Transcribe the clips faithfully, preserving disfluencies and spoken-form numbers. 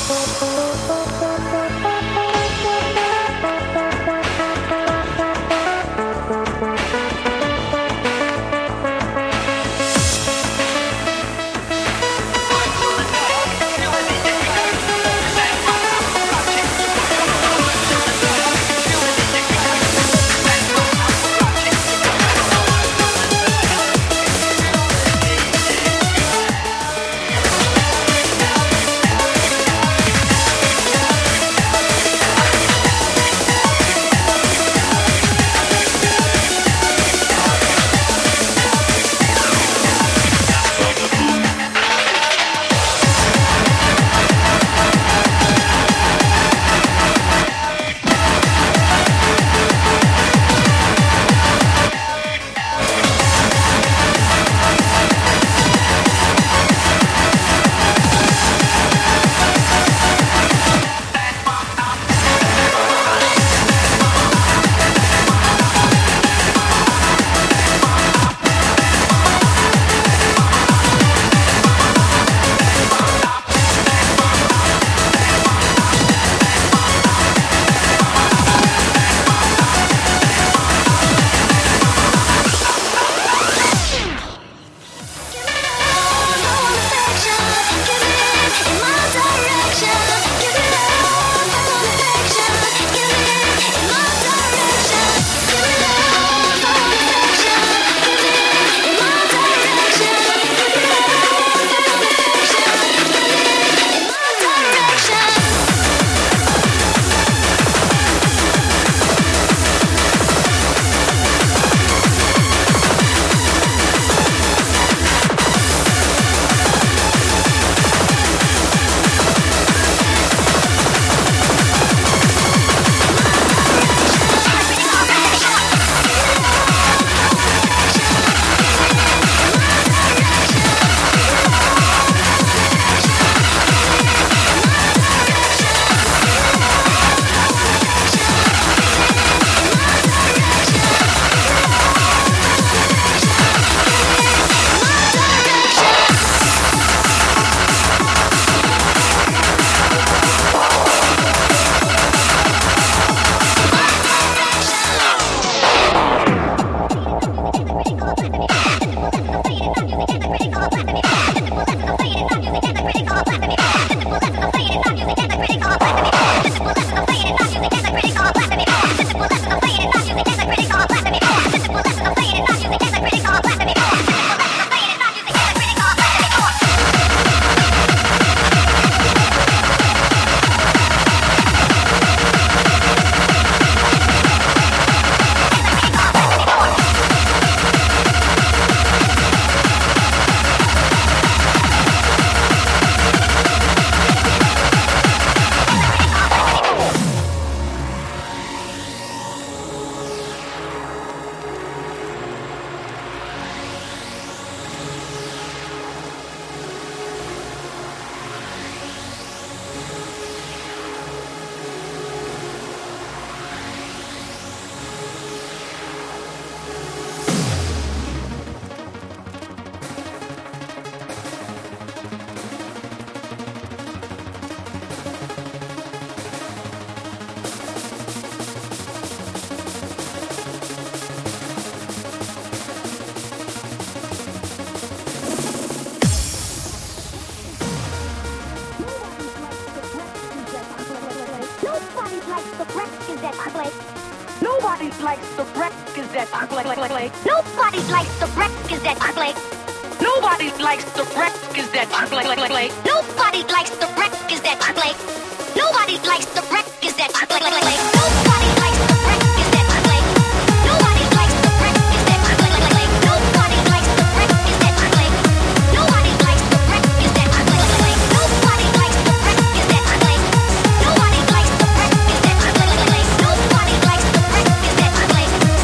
Nobody likes the records that play. Nobody likes the records that play. Nobody likes the records that play. Nobody likes the records that play. Nobody likes the records that play. Nobody likes the records that play. Nobody likes the records that play. Nobody likes the records that play. Nobody likes the records that play. Nobody likes the records that play. Nobody likes the records that play. Nobody likes the records that play. Nobody likes the records that play.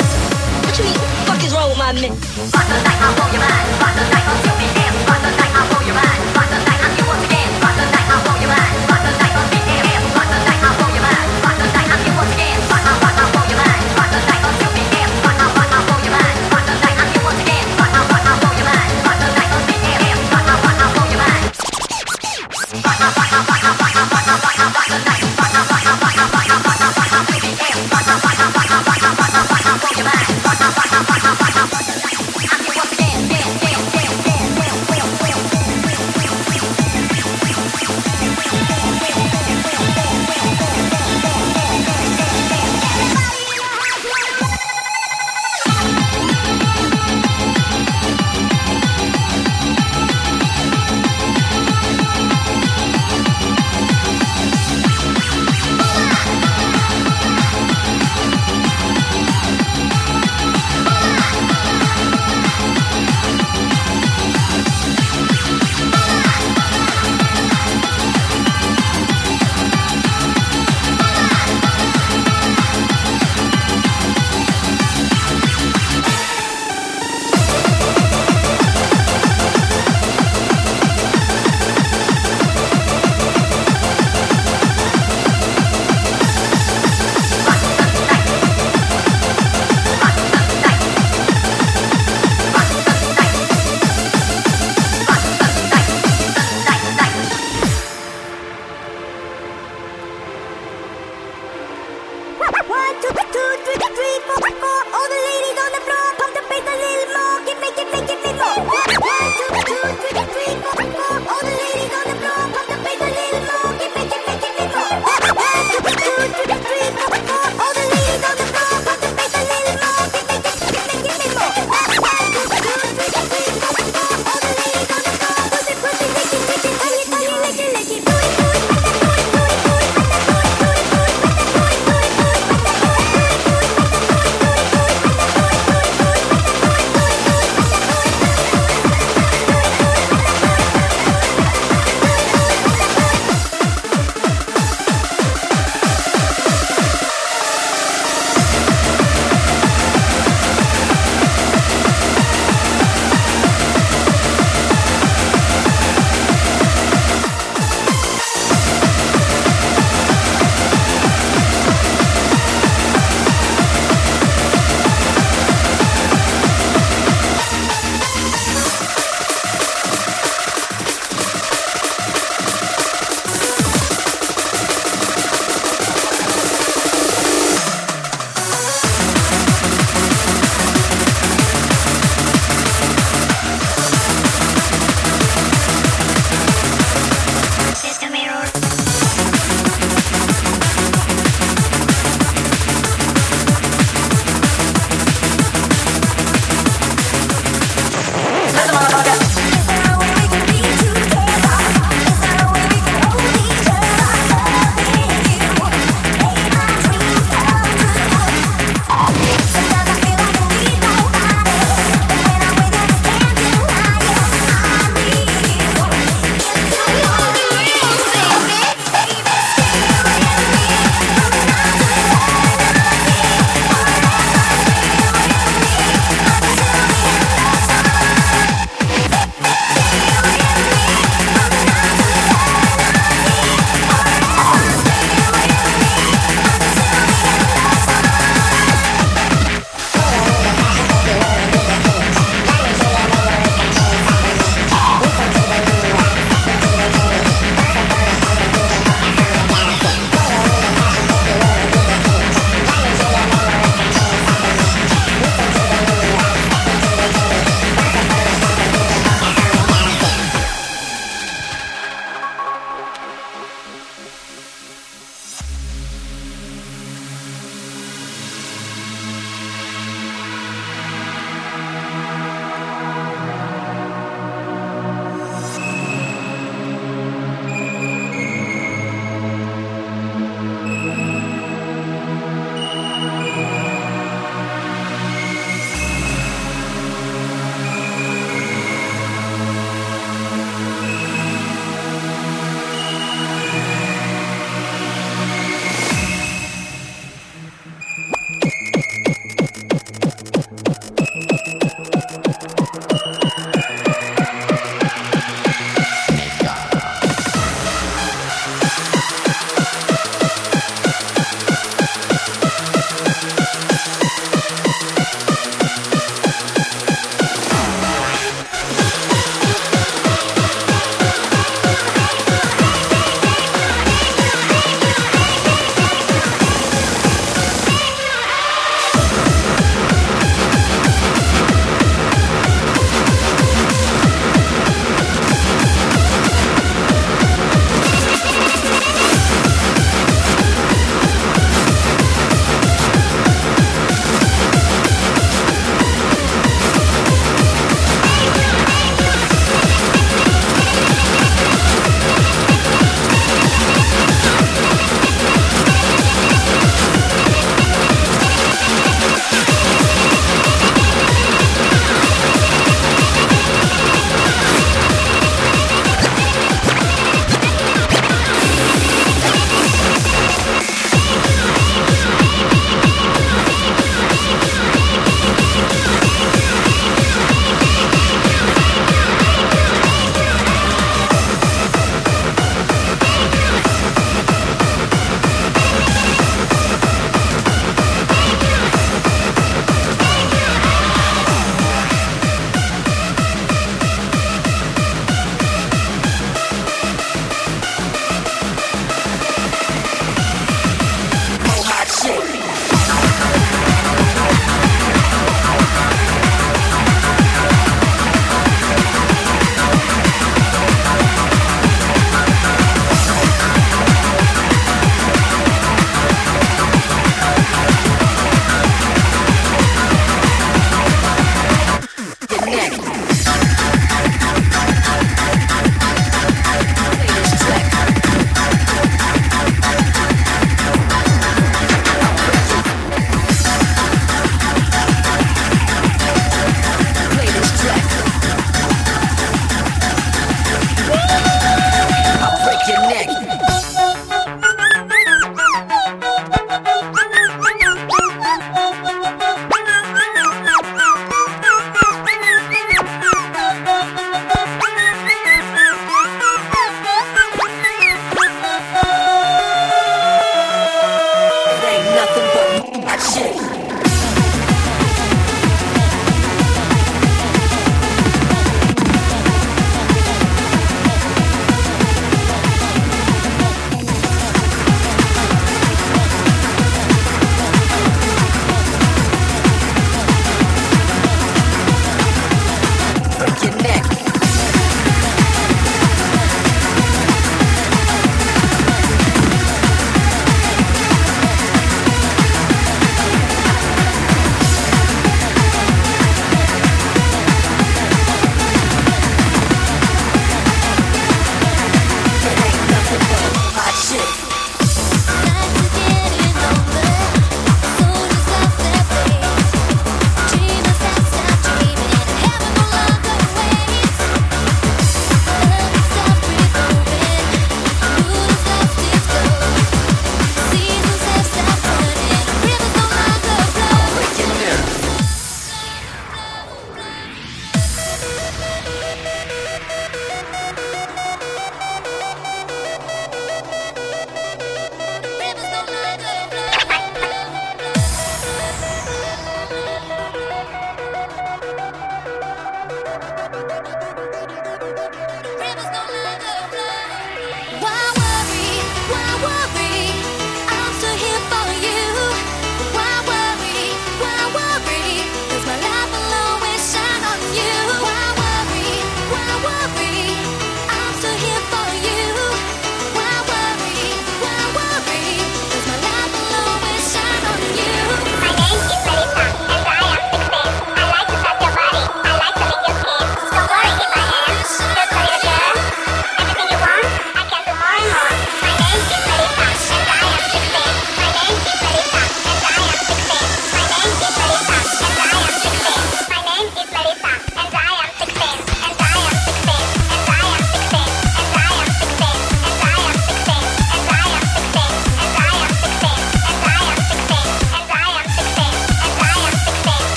What you mean? What the fuck is wrong with my men? Rock the night, I'll blow your mind. Rock the night, I'll still be here. Rock the night, I'll blow your mind. Rock the night, I'll do once again. Rock the night, I'll blow your mind. Rock the night, I'll be here. Rock the night, I'll blow your mind. Rock the night, I'll do once again. Rock, I'll, rock, I'll blow your mind. Rock the night, I'll still be here. Rock, I'll, rock, I'll blow your mind. Rock the night, I'll do once again. Rock, I'll, rock, I'll blow your mind. Rock the night, I'll be here. Rock, I'll, rock, I'll blow your mind. Rock, I'll, rock, I'll